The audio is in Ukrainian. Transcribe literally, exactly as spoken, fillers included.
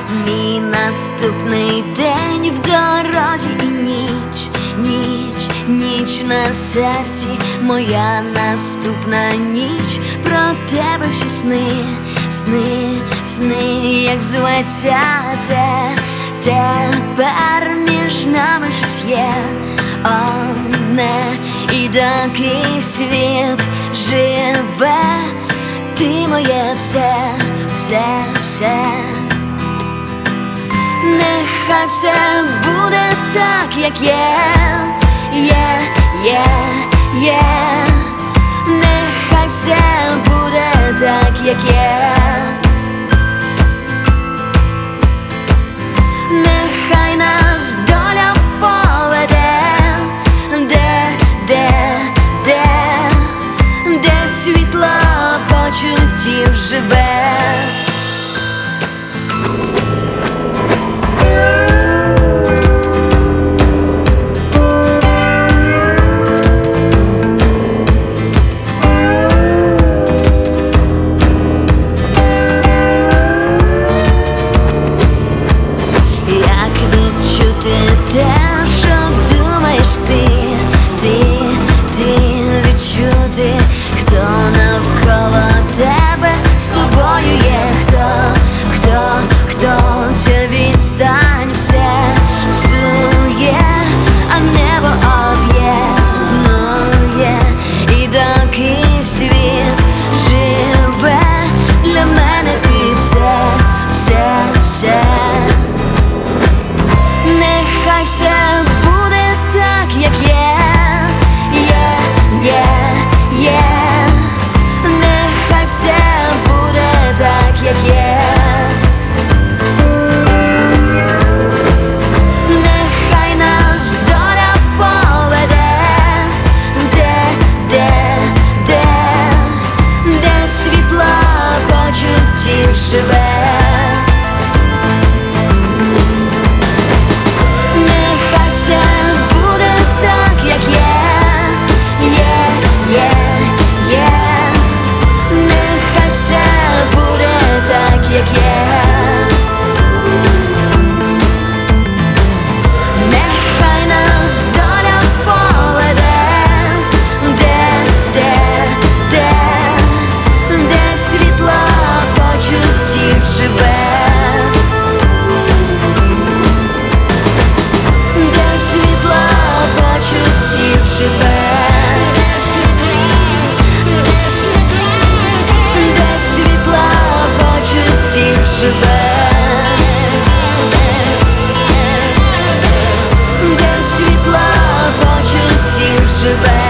Мій наступний день в дорозі і ніч, ніч, ніч на серці, моя наступна ніч. Про тебе всі сни, сни, сни, як зветься те. Тепер між нами щось є одне, і такий світ живе. Ти моє все, все, все. Нехай все буде так, як є, є, є, є. Нехай все буде так, як є. Нехай нас доля поведе, де, де, де, де світло почуттів живе. Те, що думаєш ти, ти, ти відчути, хто навколо тебе з тобою є, хто, хто, хто ця відстань все псує, а небо об'єднує, і такий світ живе. Для мене ти все, все, все. Нехай все буде так, як є, є, є, є. Нехай все буде так, як є. Нехай нас доля поведе, де, де, де, де світло почуттів живе. Де світла почуттів живе.